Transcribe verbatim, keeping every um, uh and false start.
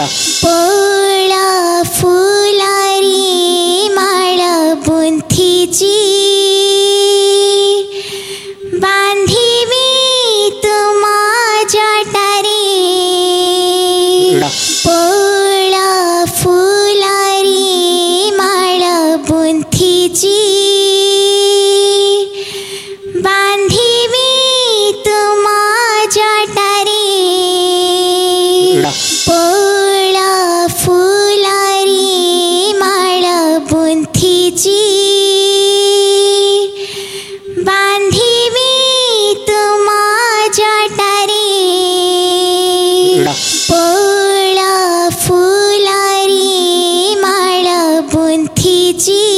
पोळा फुलारी माळ बुंथीची बांधिवी माझ्या टारी। पोळा फुलारी माळ बुंथीची बांधिवी माझ्या टारी। पोळा फुलारी माळ बुंथीची बांधिवी माझ्या टारी। पोळा फुलारी माळ बुंथीची